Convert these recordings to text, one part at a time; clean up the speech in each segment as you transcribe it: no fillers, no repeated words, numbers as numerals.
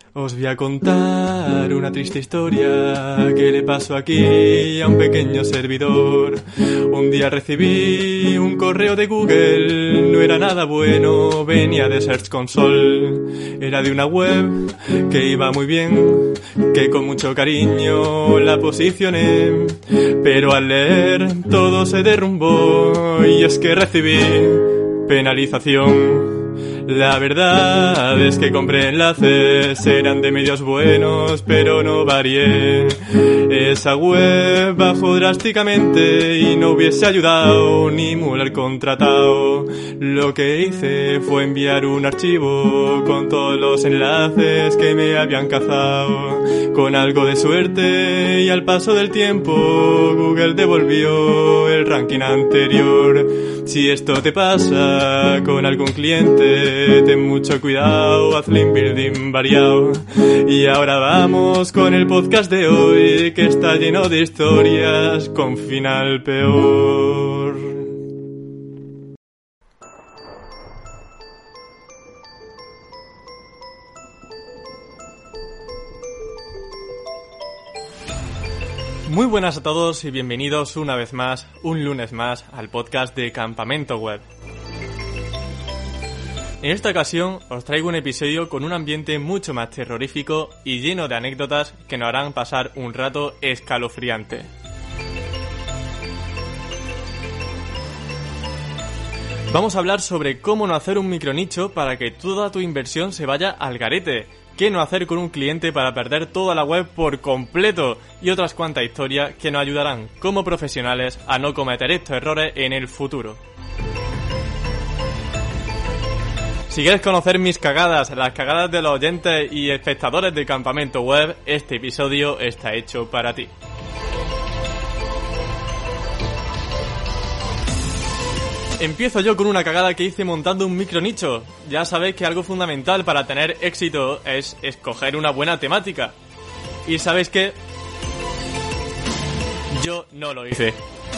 Os voy a contar una triste historia que le pasó aquí a un pequeño servidor. Un día recibí un correo de Google, no era nada bueno, venía de Search Console. Era de una web que iba muy bien, que con mucho cariño la posicioné. Pero al leer todo se derrumbó y es que recibí penalización. La verdad es que compré enlaces, eran de medios buenos, pero no varié. Esa web bajó drásticamente y no hubiese ayudado ni Muller contratado. Lo que hice fue enviar un archivo con todos los enlaces que me habían cazado. Con algo de suerte y al paso del tiempo, Google devolvió el ranking anterior. Si esto te pasa con algún cliente, ten mucho cuidado, haz link building variado. Y ahora vamos con el podcast de hoy, que está lleno de historias con final peor. Muy buenas a todos y bienvenidos una vez más, un lunes más, al podcast de Campamento Web. En esta ocasión os traigo un episodio con un ambiente mucho más terrorífico y lleno de anécdotas que nos harán pasar un rato escalofriante. Vamos a hablar sobre cómo no hacer un micronicho para que toda tu inversión se vaya al garete. ¿Qué no hacer con un cliente para perder toda la web por completo? Y otras cuantas historias que nos ayudarán como profesionales a no cometer estos errores en el futuro. Si quieres conocer mis cagadas, las cagadas de los oyentes y espectadores de Campamento Web, este episodio está hecho para ti. Empiezo yo con una cagada que hice montando un micronicho. Ya sabéis que algo fundamental para tener éxito es escoger una buena temática. ¿Y sabéis qué? Yo no lo hice.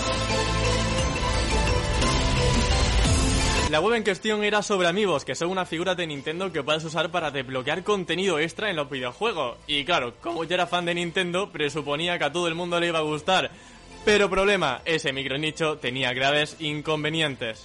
La web en cuestión era sobre Amiibos, que son unas figuras de Nintendo que puedes usar para desbloquear contenido extra en los videojuegos. Y claro, como yo era fan de Nintendo, presuponía que a todo el mundo le iba a gustar. Pero problema, ese micronicho tenía graves inconvenientes.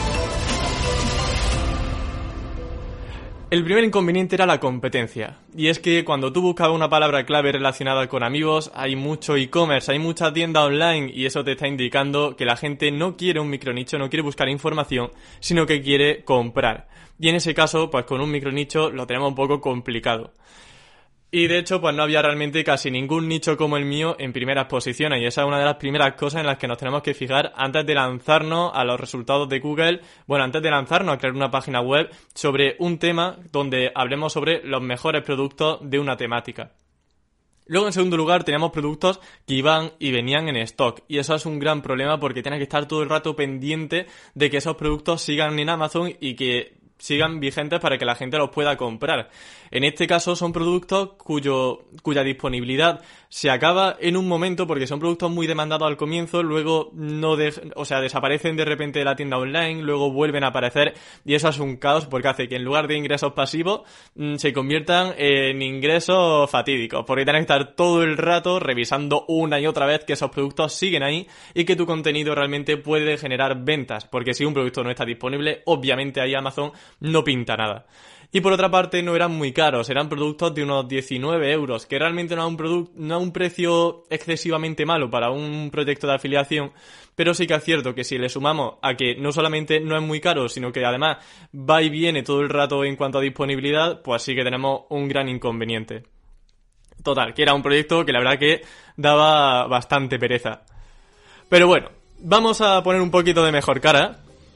El primer inconveniente era la competencia, y es que cuando tú buscas una palabra clave relacionada con Amiibos, hay mucho e-commerce, hay mucha tienda online, y eso te está indicando que la gente no quiere un micronicho, no quiere buscar información, sino que quiere comprar. Y en ese caso, pues con un micronicho lo tenemos un poco complicado. Y de hecho, pues no había realmente casi ningún nicho como el mío en primeras posiciones, y esa es una de las primeras cosas en las que nos tenemos que fijar antes de lanzarnos a los resultados de Google, antes de lanzarnos a crear una página web sobre un tema donde hablemos sobre los mejores productos de una temática. Luego, en segundo lugar, teníamos productos que iban y venían en stock, y eso es un gran problema porque tienes que estar todo el rato pendiente de que esos productos sigan en Amazon y que sigan vigentes para que la gente los pueda comprar. En este caso son productos cuya disponibilidad se acaba en un momento porque son productos muy demandados al comienzo, luego desaparecen de repente de la tienda online, luego vuelven a aparecer y eso es un caos porque hace que en lugar de ingresos pasivos se conviertan en ingresos fatídicos, porque tienes que estar todo el rato revisando una y otra vez que esos productos siguen ahí y que tu contenido realmente puede generar ventas, porque si un producto no está disponible, obviamente ahí Amazon no pinta nada. Y por otra parte no eran muy caros, eran productos de unos 19 euros, que realmente no es un precio excesivamente malo para un proyecto de afiliación, pero sí que es cierto que si le sumamos a que no solamente no es muy caro, sino que además va y viene todo el rato en cuanto a disponibilidad, pues sí que tenemos un gran inconveniente. Total, que era un proyecto que la verdad que daba bastante pereza. Pero bueno, vamos a poner un poquito de mejor cara,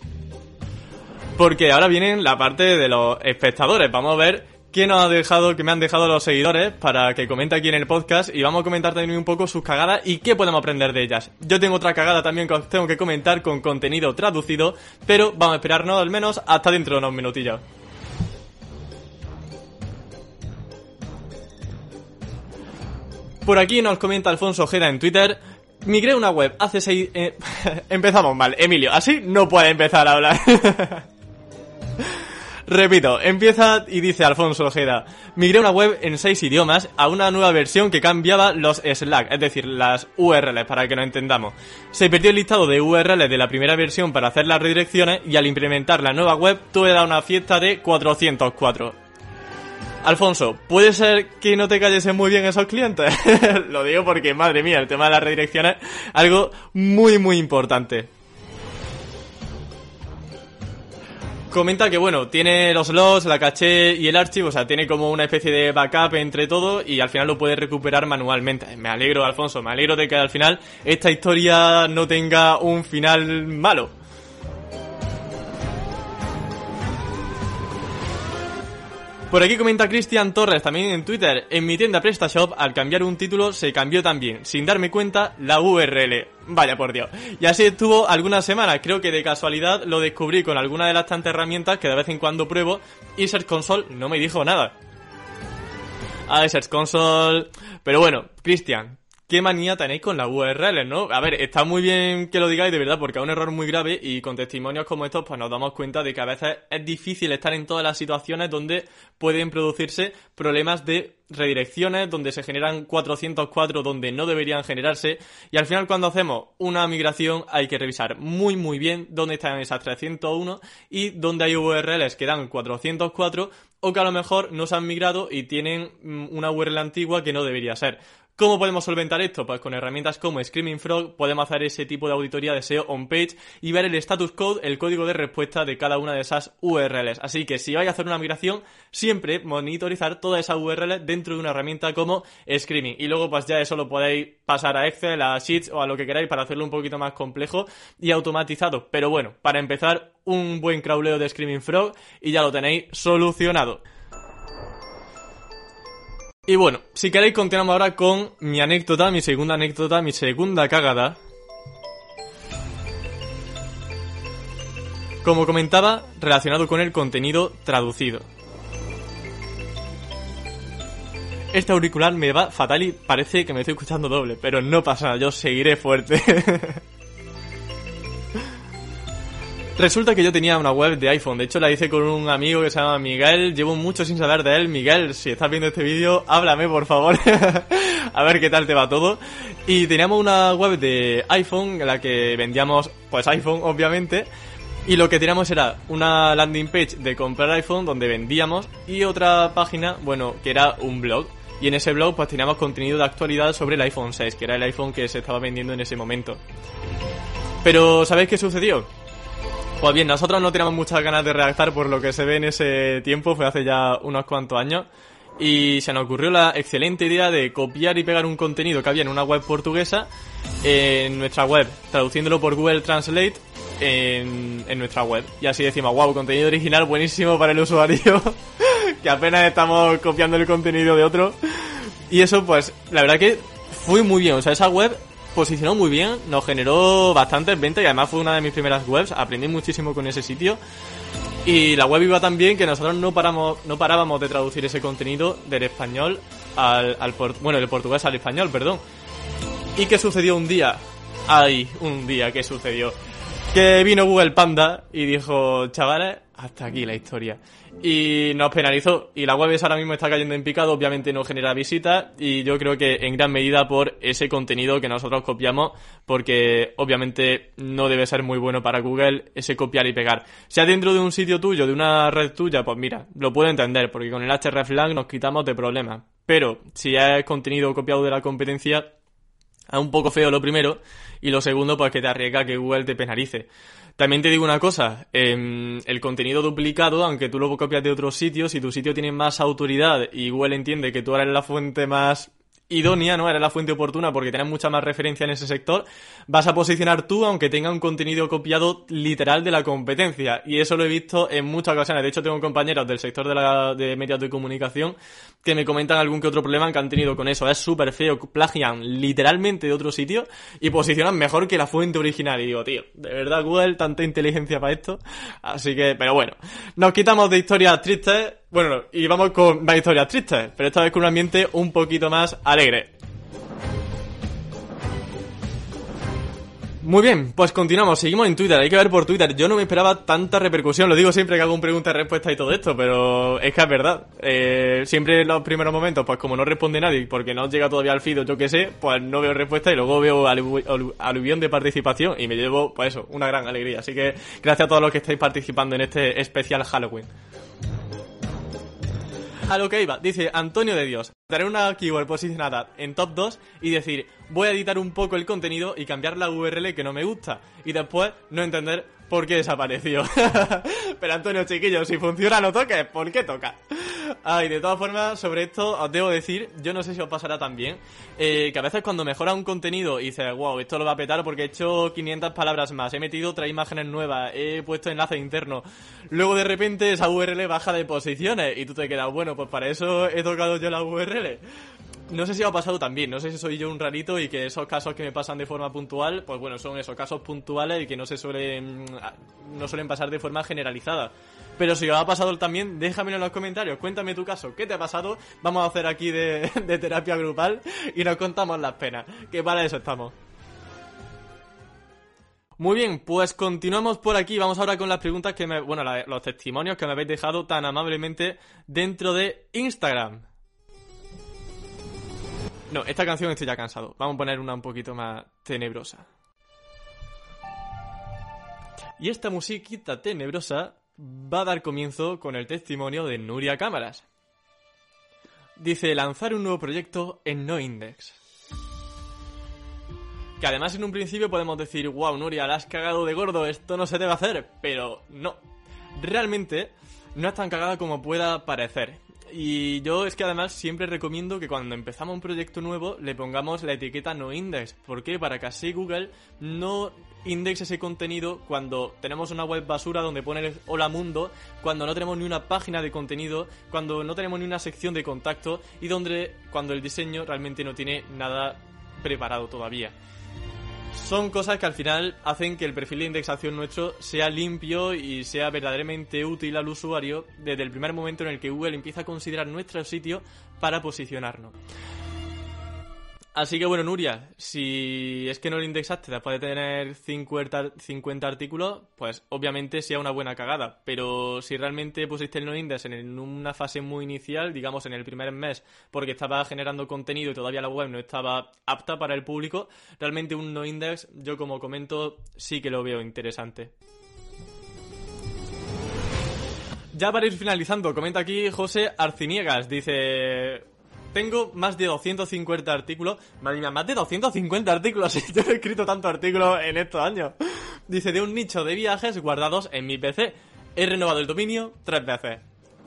porque ahora viene la parte de los espectadores. Vamos a ver qué me han dejado los seguidores para que comente aquí en el podcast y vamos a comentar también un poco sus cagadas y qué podemos aprender de ellas. Yo tengo otra cagada también que os tengo que comentar con contenido traducido, pero vamos a esperarnos al menos hasta dentro de unos minutillos. Por aquí nos comenta Alfonso Ojeda en Twitter: migré una web hace 6... Empezamos mal, Emilio, así no puede empezar a hablar. Repito, empieza y dice Alfonso Ojeda: migré una web en 6 idiomas a una nueva versión que cambiaba los slack, es decir, las URLs, para que nos entendamos. Se perdió el listado de URLs de la primera versión para hacer las redirecciones y al implementar la nueva web tuve que dar una fiesta de 404. Alfonso, ¿puede ser que no te cayesen muy bien esos clientes? Lo digo porque, madre mía, el tema de las redirecciones es algo muy muy importante. Comenta que, bueno, tiene los logs, la caché y el archivo, o sea, tiene como una especie de backup entre todo y al final lo puedes recuperar manualmente. Me alegro, Alfonso, me alegro de que al final esta historia no tenga un final malo. Por aquí comenta Cristian Torres, también en Twitter: en mi tienda PrestaShop, al cambiar un título, se cambió también, sin darme cuenta, la URL. Vaya por Dios. Y así estuvo algunas semanas, creo que de casualidad lo descubrí con alguna de las tantas herramientas que de vez en cuando pruebo, y Search Console no me dijo nada. Search Console... Pero bueno, Cristian, ¿qué manía tenéis con las URLs, no? A ver, está muy bien que lo digáis de verdad, porque es un error muy grave y con testimonios como estos pues nos damos cuenta de que a veces es difícil estar en todas las situaciones donde pueden producirse problemas de redirecciones, donde se generan 404 donde no deberían generarse, y al final cuando hacemos una migración hay que revisar muy muy bien dónde están esas 301 y dónde hay URLs que dan 404 o que a lo mejor no se han migrado y tienen una URL antigua que no debería ser. ¿Cómo podemos solventar esto? Pues con herramientas como Screaming Frog podemos hacer ese tipo de auditoría de SEO on page y ver el status code, el código de respuesta de cada una de esas URLs. Así que si vais a hacer una migración, siempre monitorizar todas esas URLs dentro de una herramienta como Screaming. Y luego pues ya eso lo podéis pasar a Excel, a Sheets o a lo que queráis para hacerlo un poquito más complejo y automatizado. Pero bueno, para empezar, un buen crawleo de Screaming Frog y ya lo tenéis solucionado. Y bueno, si queréis continuamos ahora con mi anécdota, mi segunda cagada. Como comentaba, relacionado con el contenido traducido. Este auricular me va fatal y parece que me estoy escuchando doble, pero no pasa nada, yo seguiré fuerte. Resulta que yo tenía una web de iPhone, de hecho la hice con un amigo que se llama Miguel, llevo mucho sin saber de él. Miguel, si estás viendo este vídeo, háblame por favor, a ver qué tal te va todo. Y teníamos una web de iPhone en la que vendíamos, pues iPhone obviamente, y lo que teníamos era una landing page de comprar iPhone donde vendíamos y otra página, bueno, que era un blog. Y en ese blog pues teníamos contenido de actualidad sobre el iPhone 6, que era el iPhone que se estaba vendiendo en ese momento. Pero ¿sabéis qué sucedió? Pues bien, nosotros no teníamos muchas ganas de redactar por lo que se ve en ese tiempo, fue hace ya unos cuantos años, y se nos ocurrió la excelente idea de copiar y pegar un contenido que había en una web portuguesa en nuestra web, traduciéndolo por Google Translate en nuestra web. Y así decimos, wow, contenido original buenísimo para el usuario, que apenas estamos copiando el contenido de otro. Y eso, pues, la verdad que fue muy bien, o sea, esa web posicionó muy bien, nos generó bastantes ventas y además fue una de mis primeras webs, aprendí muchísimo con ese sitio y la web iba tan bien que nosotros no parábamos de traducir ese contenido del español del portugués al español, perdón. ¿Y qué sucedió un día? ¿Qué sucedió? Que vino Google Panda y dijo, chavales, hasta aquí la historia. Y nos penalizó. Y la web ahora mismo está cayendo en picado, obviamente no genera visitas. Y yo creo que en gran medida por ese contenido que nosotros copiamos, porque obviamente no debe ser muy bueno para Google ese copiar y pegar. Sea dentro de un sitio tuyo, de una red tuya, pues mira, lo puedo entender, porque con el hreflang nos quitamos de problemas. Pero si es contenido copiado de la competencia, es un poco feo lo primero, y lo segundo, pues que te arriesga que Google te penalice. También te digo una cosa, el contenido duplicado, aunque tú lo copias de otros sitios, si tu sitio tiene más autoridad y Google entiende que tú eres la fuente más idónea, ¿no? Eres la fuente oportuna porque tienes mucha más referencia en ese sector, vas a posicionar tú aunque tenga un contenido copiado literal de la competencia, y eso lo he visto en muchas ocasiones. De hecho tengo compañeros del sector de medios de comunicación que me comentan algún que otro problema que han tenido con eso. Es súper feo, plagian literalmente de otro sitio y posicionan mejor que la fuente original, y digo, tío, de verdad Google, tanta inteligencia para esto. Así que, pero bueno, nos quitamos de historias tristes. Bueno, y vamos con más historias tristes, pero esta vez con un ambiente un poquito más alegre. Muy bien, pues continuamos, seguimos en Twitter, hay que ver por Twitter. Yo no me esperaba tanta repercusión, lo digo siempre que hago un pregunta y respuesta y todo esto, pero es que es verdad. Siempre en los primeros momentos, pues como no responde nadie, porque no llega todavía al feed o yo qué sé, pues no veo respuesta y luego veo aluvión de participación y me llevo, pues eso, una gran alegría. Así que gracias a todos los que estáis participando en este especial Halloween. A lo que iba, dice Antonio de Dios, tener una keyword posicionada en top 2 y decir, voy a editar un poco el contenido y cambiar la URL que no me gusta, y después no entender por qué desapareció. Pero Antonio, chiquillo, si funciona no toques, ¿por qué toca? Ay, de todas formas, sobre esto os debo decir, yo no sé si os pasará también, que a veces cuando mejoras un contenido y dices, wow, esto lo va a petar porque he hecho 500 palabras más, he metido 3 imágenes nuevas, he puesto enlaces internos, luego de repente esa URL baja de posiciones y tú te quedas, bueno, pues para eso he tocado yo la URL. No sé si os ha pasado también, no sé si soy yo un rarito y que esos casos que me pasan de forma puntual, pues bueno, son esos casos puntuales y que no suelen pasar de forma generalizada. Pero si os ha pasado también, déjamelo en los comentarios, cuéntame tu caso, ¿qué te ha pasado? Vamos a hacer aquí de terapia grupal y nos contamos las penas, que para eso estamos. Muy bien, pues continuamos por aquí, vamos ahora con las preguntas los testimonios que me habéis dejado tan amablemente dentro de Instagram. No, esta canción estoy ya cansado. Vamos a poner una un poquito más tenebrosa. Y esta musiquita tenebrosa va a dar comienzo con el testimonio de Nuria Cámaras. Dice, lanzar un nuevo proyecto en NoIndex. Que además en un principio podemos decir, wow, Nuria, la has cagado de gordo, esto no se debe hacer. Pero no, realmente no es tan cagada como pueda parecer. Y yo es que además siempre recomiendo que cuando empezamos un proyecto nuevo le pongamos la etiqueta NoIndex. ¿Por qué? Para que así Google no indexe ese contenido cuando tenemos una web basura donde pone Hola Mundo, cuando no tenemos ni una página de contenido, cuando no tenemos ni una sección de contacto y cuando el diseño realmente no tiene nada preparado todavía. Son cosas que al final hacen que el perfil de indexación nuestro sea limpio y sea verdaderamente útil al usuario desde el primer momento en el que Google empieza a considerar nuestro sitio para posicionarnos. Así que bueno, Nuria, si es que no lo indexaste después de tener 50 artículos, pues obviamente sea una buena cagada. Pero si realmente pusiste el noindex en una fase muy inicial, digamos en el primer mes, porque estaba generando contenido y todavía la web no estaba apta para el público, realmente un noindex, yo como comento, sí que lo veo interesante. Ya para ir finalizando, comenta aquí José Arciniegas, dice... Tengo más de 250 artículos. Madre mía, más de 250 artículos. Yo he escrito tantos artículos en estos años. Dice, de un nicho de viajes guardados en mi PC. He renovado el dominio 3 veces.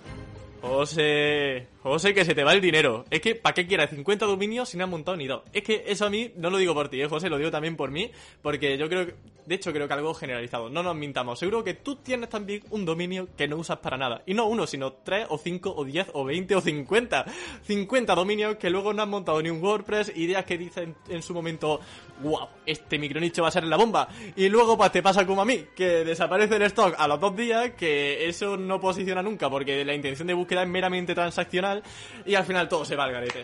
José, que se te va el dinero. Es que, ¿para qué quieres 50 dominios si no has montado ni 2? Es que eso a mí, no lo digo por ti, José, lo digo también por mí, porque yo creo que, de hecho, creo que algo generalizado. No nos mintamos, seguro que tú tienes también un dominio que no usas para nada. Y no uno, sino 3 o 5 o 10 o 20 o 50. 50 dominios que luego no has montado ni un WordPress, ideas que dicen en su momento, wow, este micronicho va a ser la bomba. Y luego pues te pasa como a mí, que desaparece el stock a los 2 días, que eso no posiciona nunca, porque la intención de búsqueda es meramente transaccional y al final todo se va al garete.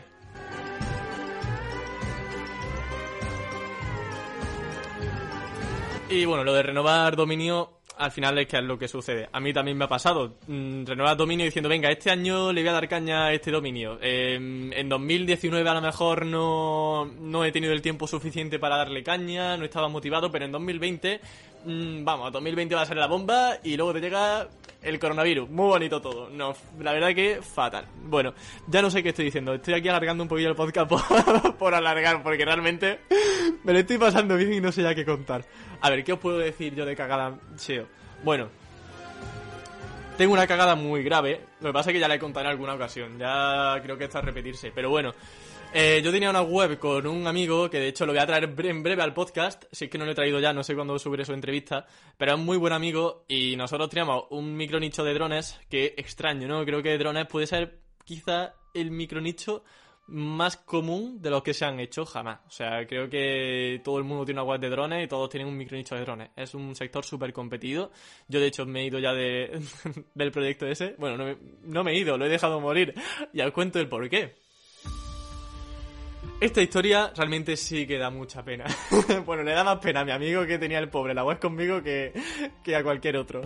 Y bueno, lo de renovar dominio al final es que es lo que sucede. A mí también me ha pasado. Renovar dominio diciendo, venga, este año le voy a dar caña a este dominio. En 2019 a lo mejor no he tenido el tiempo suficiente para darle caña, no estaba motivado, pero en 2020, vamos, 2020 va a ser la bomba y luego te llega el coronavirus. Muy bonito todo. No, la verdad que fatal. Bueno, ya no sé qué estoy diciendo. Estoy aquí alargando un poquillo el podcast por alargar, porque realmente me lo estoy pasando bien y no sé ya qué contar. A ver, ¿qué os puedo decir yo de cagada SEO? Bueno, tengo una cagada muy grave. Lo que pasa es que ya la he contado en alguna ocasión. Ya creo que está a repetirse. Pero bueno, yo tenía una web con un amigo que de hecho lo voy a traer en breve al podcast. Si es que no lo he traído ya, no sé cuándo subiré su entrevista. Pero es un muy buen amigo y nosotros teníamos un micronicho de drones que extraño, ¿no? Creo que drones puede ser quizá el micronicho más común de los que se han hecho jamás. O sea, creo que todo el mundo tiene una web de drones y todos tienen un micronicho de drones. Es un sector súper competido. Yo, de hecho, me he ido ya del proyecto ese. Bueno, no me he ido, lo he dejado morir. Ya os cuento el porqué. Esta historia realmente sí que da mucha pena. Bueno, le da más pena a mi amigo que tenía el pobre la web conmigo que a cualquier otro.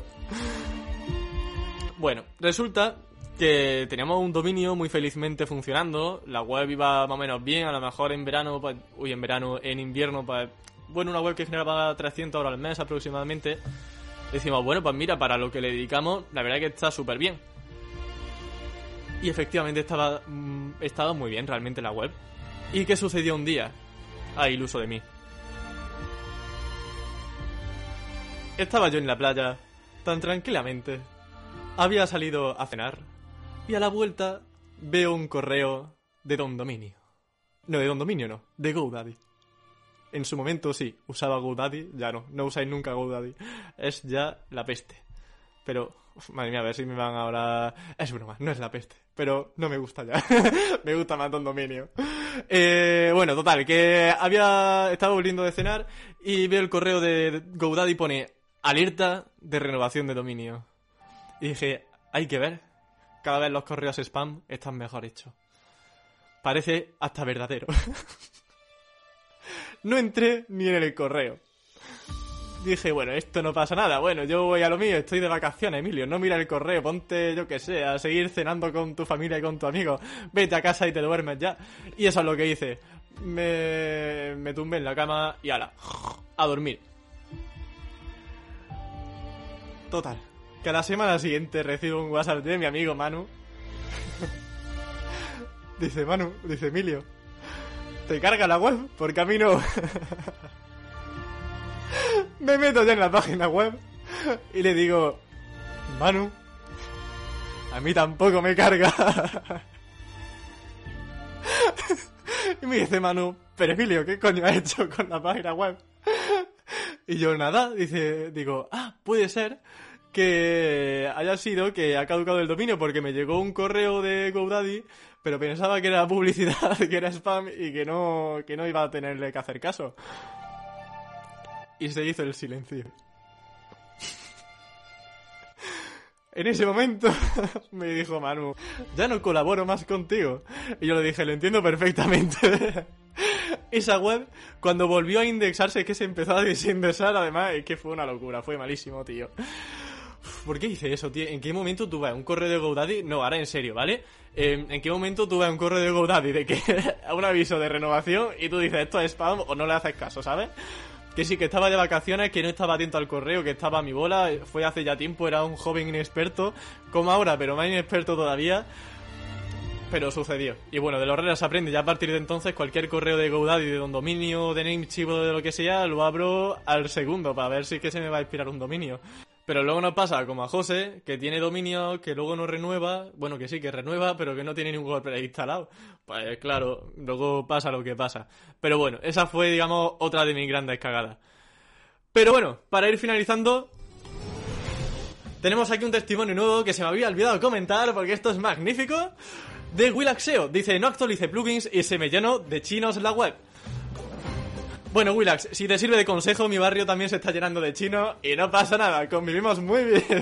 Bueno, resulta que teníamos un dominio muy felizmente funcionando. La web iba más o menos bien, a lo mejor en verano, pues, en invierno, pues, bueno, una web que generaba 300 euros al mes aproximadamente. Decimos, bueno, pues mira, para lo que le dedicamos, la verdad es que está súper bien. Y efectivamente estaba muy bien realmente la web. ¿Y qué sucedió un día? Iluso de mí. Estaba yo en la playa, tan tranquilamente. Había salido a cenar. Y a la vuelta veo un correo de Don Dominio. No, de Don Dominio no, de GoDaddy. En su momento sí, usaba GoDaddy, ya no usáis nunca GoDaddy. Es ya la peste. Pero, madre mía, a ver si me van ahora... Es broma, no es la peste, pero no me gusta ya. Me gusta más Don Dominio. Bueno, total, que estaba volviendo de cenar y veo el correo de GoDaddy y pone alerta de renovación de dominio. Y dije, hay que ver, cada vez los correos spam están mejor hechos. Parece hasta verdadero. No entré ni en el correo. Dije, bueno, esto no pasa nada. Bueno, yo voy a lo mío, estoy de vacaciones, Emilio. No mira el correo, ponte, yo que sé, a seguir cenando con tu familia y con tu amigo. Vete a casa y te duermes ya. Y eso es lo que hice. Me tumbé en la cama y ala, a dormir. Total, que a la semana siguiente recibo un WhatsApp de mi amigo Manu. Dice Emilio, ¿te carga la web? Porque a mí no. Me meto ya en la página web y le digo, Manu, a mí tampoco me carga. Y me dice Manu, pero Emilio, ¿qué coño has hecho con la página web? Y yo nada, digo, puede ser que haya sido que ha caducado el dominio porque me llegó un correo de GoDaddy, pero pensaba que era publicidad, que era spam y que no iba a tenerle que hacer caso. Y se hizo el silencio. En ese momento me dijo Manu, ya no colaboro más contigo. Y yo le dije, lo entiendo perfectamente. Esa web, cuando volvió a indexarse, es que se empezó a desindexar, además, es que fue una locura, fue malísimo, tío. ¿Por qué hice eso, tío? ¿En qué momento tú ves un correo de GoDaddy? No, ahora en serio, ¿vale? ¿En qué momento tú ves un correo de GoDaddy de que un aviso de renovación y tú dices, esto es spam o no le haces caso, ¿sabes? Que sí, que estaba de vacaciones, que no estaba atento al correo, que estaba a mi bola, fue hace ya tiempo, era un joven inexperto, como ahora, pero más inexperto todavía. Pero sucedió. Y bueno, de los errores se aprende. Ya a partir de entonces, cualquier correo de GoDaddy, de Don Dominio, de Namecheap o de lo que sea, lo abro al segundo para ver si es que se me va a expirar un dominio. Pero luego nos pasa como a José, que tiene dominio, que luego no renueva. Bueno, que sí, que renueva, pero que no tiene ningún WordPress instalado. Pues claro, luego pasa lo que pasa. Pero bueno, esa fue, digamos, otra de mis grandes cagadas. Pero bueno, para ir finalizando, tenemos aquí un testimonio nuevo que se me había olvidado comentar porque esto es magnífico. De Willaxeo, dice, no actualice plugins y se me llenó de chinos la web. Bueno, Willax, si te sirve de consejo, mi barrio también se está llenando de chinos y no pasa nada, convivimos muy bien.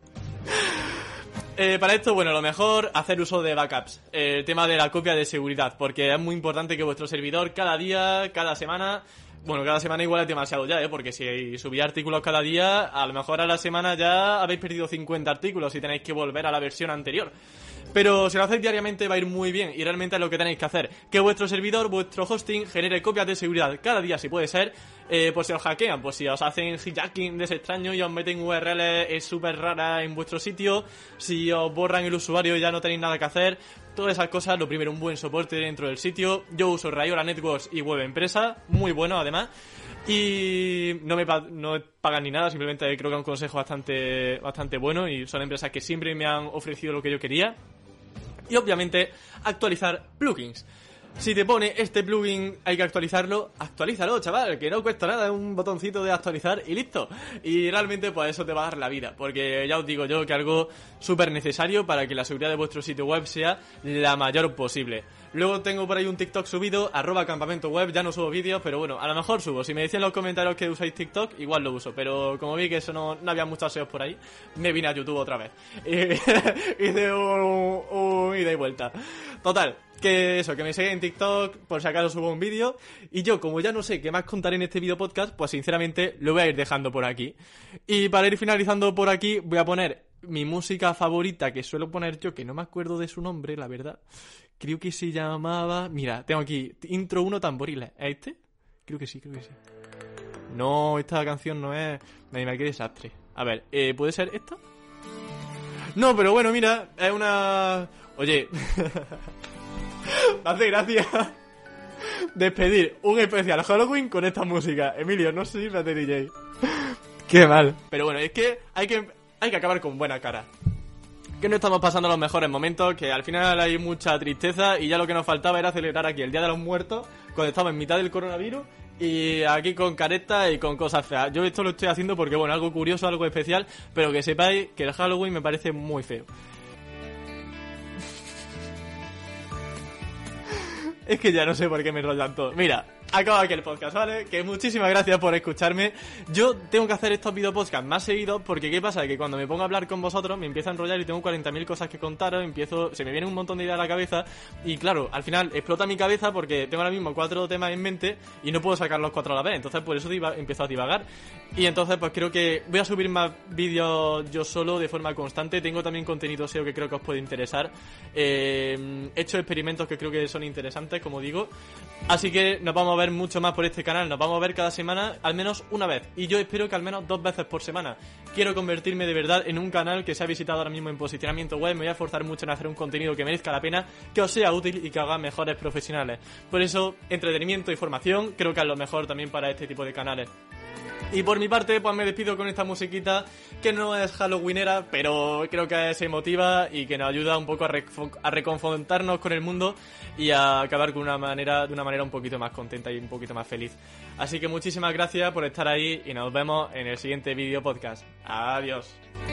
Para esto, bueno, lo mejor, hacer uso de backups. El tema de la copia de seguridad, porque es muy importante que vuestro servidor cada día, cada semana... Bueno, cada semana igual es demasiado ya, porque si subís artículos cada día, a lo mejor a la semana ya habéis perdido 50 artículos y tenéis que volver a la versión anterior. Pero si lo hacéis diariamente va a ir muy bien y realmente es lo que tenéis que hacer. Que vuestro servidor, vuestro hosting, genere copias de seguridad cada día si puede ser. Pues si os hackean, pues si os hacen hijacking de ese extraño y os meten URLs súper raras en vuestro sitio. Si os borran el usuario y ya no tenéis nada que hacer. Todas esas cosas, lo primero, un buen soporte dentro del sitio. Yo uso Rayola Networks y Web Empresa, muy bueno además. Y no pagan ni nada, simplemente creo que es un consejo bastante bueno y son empresas que siempre me han ofrecido lo que yo quería. Y obviamente actualizar plugins. Si te pone este plugin hay que actualizarlo, actualízalo, chaval, que no cuesta nada, es un botoncito de actualizar y listo. Y realmente pues eso te va a dar la vida, porque ya os digo yo que algo súper necesario para que la seguridad de vuestro sitio web sea la mayor posible. Luego tengo por ahí un TikTok subido, @campamento_web, ya no subo vídeos, pero bueno, a lo mejor subo. Si me decían en los comentarios que usáis TikTok, igual lo uso, pero como vi que eso no había muchos SEOs por ahí, me vine a YouTube otra vez. Hice un ida y vuelta. Total, que eso, que me sigan en TikTok, por si acaso subo un vídeo. Y yo, como ya no sé qué más contar en este vídeo podcast, pues sinceramente lo voy a ir dejando por aquí. Y para ir finalizando por aquí, voy a poner mi música favorita, que suelo poner yo, que no me acuerdo de su nombre, la verdad. Creo que se llamaba... Mira, tengo aquí, intro 1 tamboriles. ¿Es este? Creo que sí. No, esta canción no es... Mira, qué desastre. A ver, ¿puede ser esta? No, pero bueno, mira, es una... Oye... Me hace gracia despedir un especial Halloween con esta música. Emilio, no soy de DJ. Qué mal. Pero bueno, es que hay que acabar con buena cara. Que no estamos pasando los mejores momentos, que al final hay mucha tristeza y ya lo que nos faltaba era celebrar aquí el Día de los Muertos cuando estamos en mitad del coronavirus y aquí con caretas y con cosas feas. Yo esto lo estoy haciendo porque, bueno, algo curioso, algo especial, pero que sepáis que el Halloween me parece muy feo. Es que ya no sé por qué me enrollan todo. Mira, acaba aquí el podcast, ¿vale? Que muchísimas gracias por escucharme. Yo tengo que hacer estos videopodcasts más seguidos porque ¿qué pasa? Que cuando me pongo a hablar con vosotros me empiezo a enrollar y tengo 40.000 cosas que contaros, se me viene un montón de ideas a la cabeza y claro, al final explota mi cabeza porque tengo ahora mismo 4 temas en mente y no puedo sacar los 4 a la vez, entonces por eso empiezo a divagar. Y entonces pues creo que voy a subir más vídeos yo solo de forma constante. Tengo también contenido SEO que creo que os puede interesar. He hecho experimentos que creo que son interesantes, como digo. Así que nos vamos a ver mucho más por este canal. Nos vamos a ver cada semana al menos una vez. Y yo espero que al menos 2 veces por semana. Quiero convertirme de verdad en un canal que se ha visitado ahora mismo en posicionamiento web. Me voy a esforzar mucho en hacer un contenido que merezca la pena, que os sea útil y que haga mejores profesionales. Por eso, entretenimiento y formación creo que es lo mejor también para este tipo de canales. Y por mi parte, pues me despido con esta musiquita que no es halloweenera, pero creo que es emotiva y que nos ayuda un poco a reconfrontarnos con el mundo y a acabar de una manera un poquito más contenta y un poquito más feliz. Así que muchísimas gracias por estar ahí y nos vemos en el siguiente vídeo podcast. Adiós.